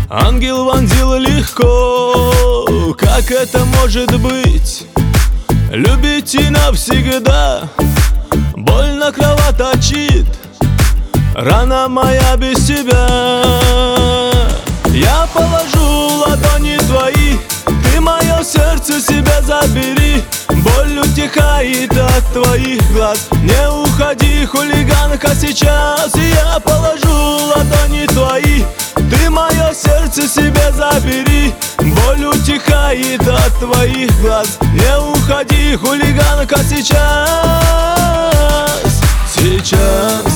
Ангел вонзил легко, как это может быть? Любить и навсегда, больно кровоточит рана моя без тебя. Я положу ладони твои, ты мое сердце себе забери. Боль утихает от твоих глаз, не уходи, хулиганка, сейчас. Я положу ладони твои, ты мое сердце себе забери. Боль утихает от твоих глаз, не уходи, хулиганка, сейчас. Сейчас.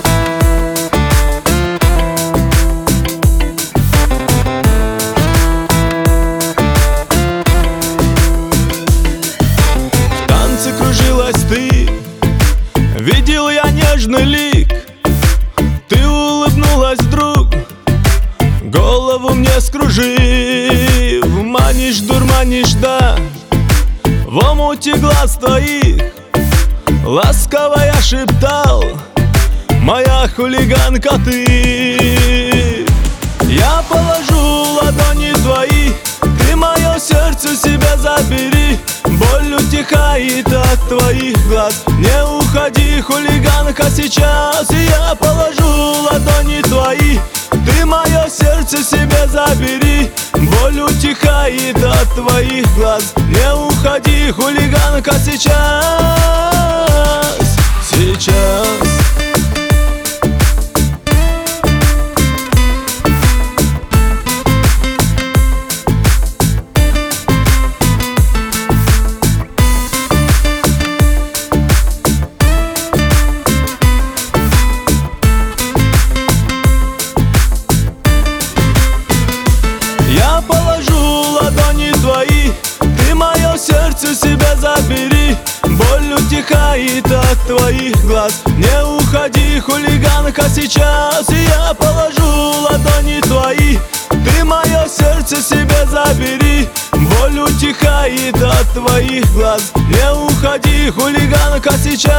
В танце кружилась ты, видел я нежный лик. Ты улыбнулась вдруг, голову мне скружив. Манишь, дурманишь, да, в омуте глаз твоих ласково я шептал: моя хулиганка ты. Я положу ладони твои, ты мое сердце себе забери. Боль утихает от твоих глаз, не уходи, хулиганка, сейчас. Я положу ладони твои, ты мое сердце себе забери. Боль утихает от твоих глаз, не уходи, хулиганка, сейчас. Сейчас. Я положу ладони твои, ты мое сердце себе забери. Боль утихает от твоих глаз, не уходи, хулиганка, сейчас. Я положу ладони твои, ты мое сердце себе забери. Боль утихает от твоих глаз, не уходи, хулиганка, сейчас.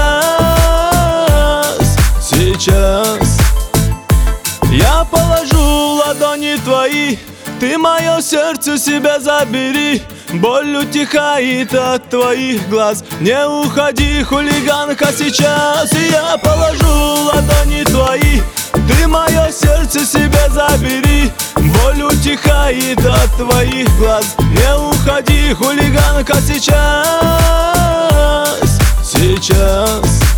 Сейчас. Я положу ладони твои, ты мое сердце себе забери. Боль утихает от твоих глаз, не уходи, хулиганка, сейчас. Я положу ладони твои, ты мое сердце себе забери. Боль утихает от твоих глаз, не уходи, хулиганка, сейчас. Сейчас.